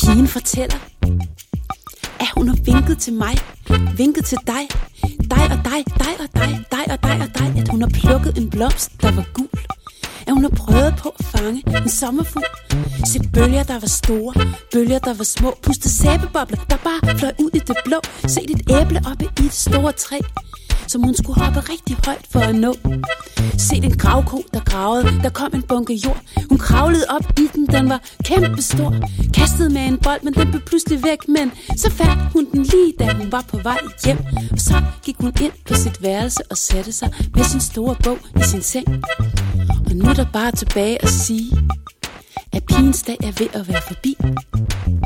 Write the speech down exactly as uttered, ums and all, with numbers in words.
Pigen fortæller, at hun har vinket til mig, vinket til dig, dig og dig, dig og dig, dig og dig og dig, at hun har plukket en blomst, der var gul. At hun har prøvet på at fange en sommerfugl. Set bølger, der var store, bølger, der var små. Pustet sæbebobler, der bare fløj ud i det blå. Set et æble oppe i et stort træ, som hun skulle hoppe rigtig højt for at nå. Set en gravko, der gravede, der kom en bunke jord. Hun kravlede op i den, den var kæmpestor. Kastede med en bold, men den blev pludselig væk. Men så fandt hun den lige, da hun var på vej hjem. Og så gik hun ind på sit værelse og satte sig med sin store bog i sin seng. Og nu er der bare tilbage at sige, at pigens dag er ved at være forbi.